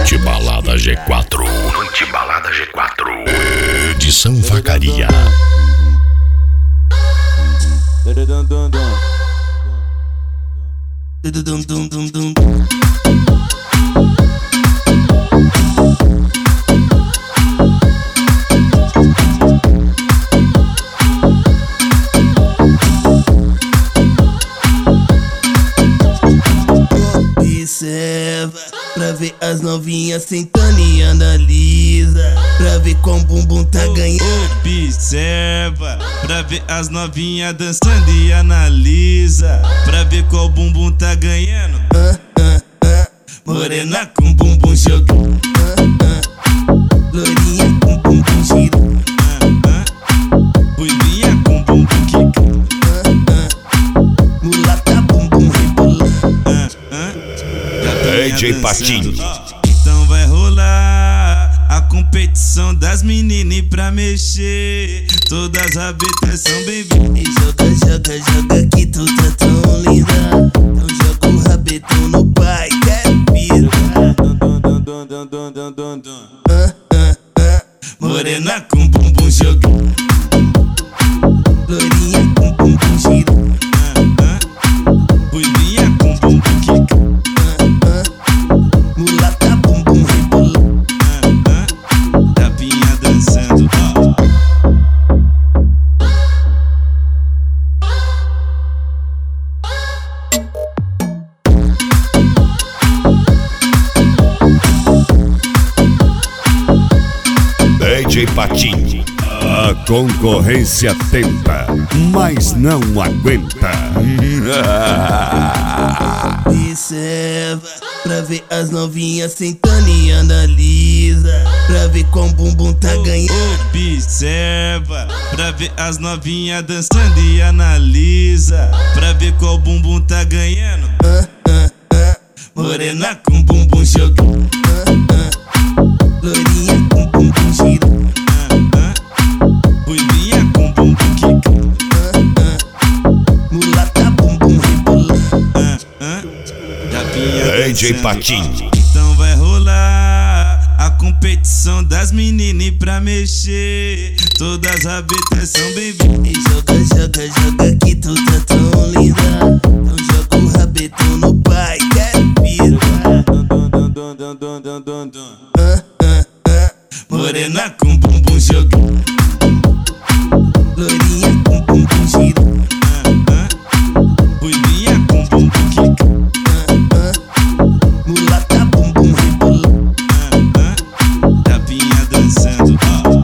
Noite Balada G4. Noite Balada G4. Edição Vacaria. Observa pra ver as novinhas sentando e analisa pra ver como o bumbum tá ganhando. Observa pra ver as novinhas dançando e analisa pra ver qual bumbum tá ganhando. Morena com bumbum jogando, loirinha com bumbum girando, ruivinha com bumbum quicando, mulata bumbum rebolando. DJ Patinho. Então vai rolar a competição das meninas pra mexer. Todas as rabetas são bem-vindas. E joga, joga, joga que tu tá tão linda. Então joga o rabetão no pai, quero pira. Morena com bumbum jogando, loirinha com bumbum girando, ruivinha com bumbum quicando, mulata bumbum rebolando. tapinha dançando, DJ Patinho. A concorrência tenta, mas não aguenta. Observa pra ver as novinhas sentando e analisa pra ver como o bumbum tá ganhando. Observa pra ver as novinhas dançando e analisa pra ver qual bumbum tá ganhando. Morena com bumbum jogando, Loirinha com bumbum girando, ruivinha com bumbum quicando, mulata bumbum rebolando. tapinha DJ dançando. Patinho. Então vai rolar a competição das meninas pra mexer. Todas as rabetas são bem-vindas. E joga, joga, joga que tu tá tão linda. Então joga o rabetão no pai, quero pira.